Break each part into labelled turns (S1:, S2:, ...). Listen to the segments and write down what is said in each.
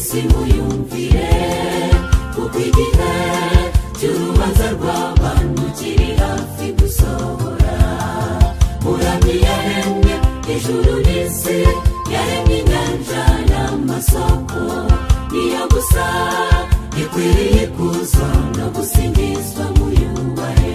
S1: isi muyumvire kuko igihe cy'urubanza rw'abantu kiri hafi gusohora. Muramyi yaremye ijuru n'isi, yaremye inyanja n'amasoko, niyo gusa ikwiriye ikuzo no gusingizwa muyubahe.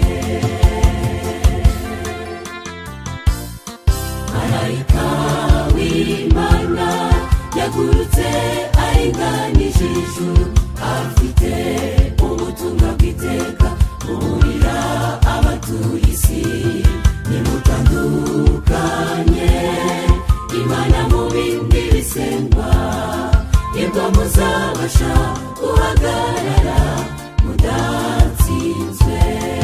S1: Marayika w'Imana yagurutse aringanije ijuru, afite ubutumwa bw'iteka buburira abatuye isi. Nimutandukanye Imana mu bindi bisengwa, nibwo muzabasha guhagarara mudatsinzwe.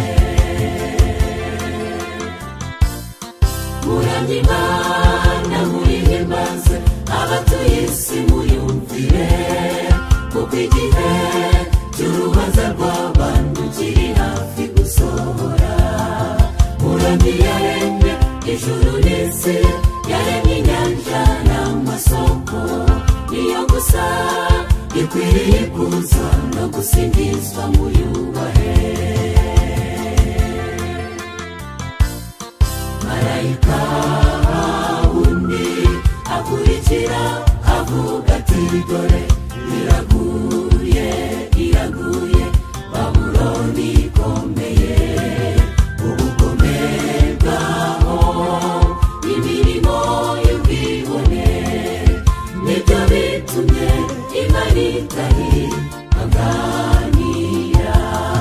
S1: Muramye Imana muyihimbaze, abatuye isi muyumvire kuko igihe cy'urubanza rw'abantu kiri hafi gusohora. Muramyi yaremye ijuru n'isi, yaremye inyanja n'amasoko, niyo gusa ikwiriye ikuzo no gusingizwa muyubahe. Marayika wundi akurikira avuga ati dore iraguye iraguye Babuloni ikomeye, ubugome bwaho imirimo y'ubwibone nibyo bitumye Imana itayihanganira.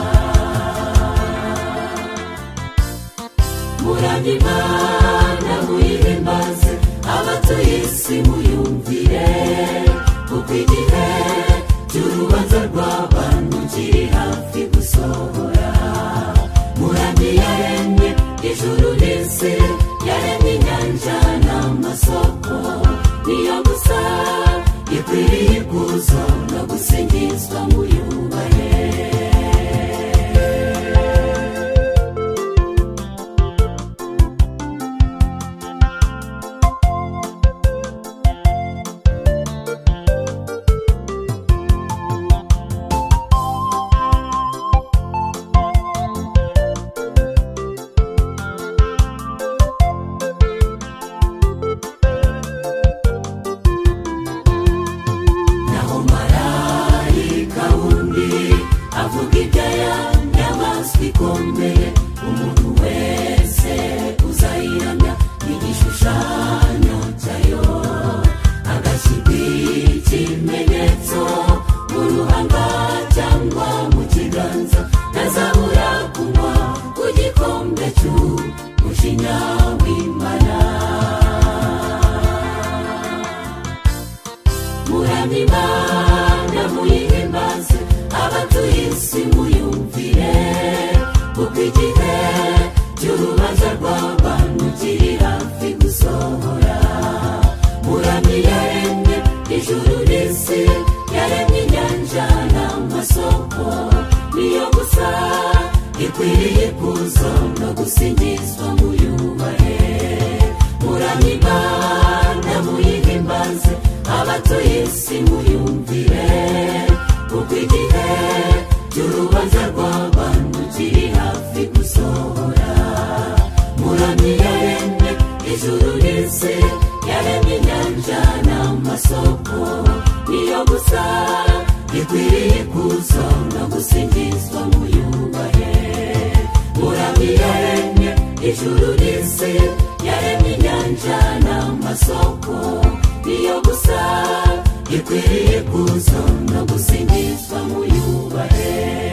S1: Muramye Imana muyihimbaze, abatuye isi muyumvire kuko igihe cy'urubanza rw'abantu kiri hafi gusohora. Muramyi yaremye ijuru n'isi, yaremye inyanja n'amasoko, niyo gusa ikwiriye ikuzo no gusingizwa muyubahe. Ikomeye umuntu wese uzayiramya n'igishushanyo cyayo, agashyirwa ikimenyetso mu ruhanga cyangwa mu kiganza, ntazabura kunywa ku gikombe cy'umujinya w'Imana. Muramye Imana muyihimbaze, abatuye isi muyumvire kuko igihe cy'urubanza rw'abantu kiri hafi gusohora. Muramyi yaremye ijuru n'isi, yaremye inyanja n'amasoko, niyo gusa ikwiriye ikuzo no gusingizwa muyubahe. Muramye Imana muyihimbaze, abatuye isi muyumvire kuko igihe cy'urubanza rw'abantu kiri hafi gusohora. Muramyi yaremye ijuru n'isi, yaremye inyanja n'amasoko, niyo gusa ikwiriye ikuzo no gusingizwa muyubahe. Muramyi yaremye ijuru n'isi, yaremye inyanja n'amasoko, niyo gusa ikwiriye ikuzo no gusingizwa muyubahe.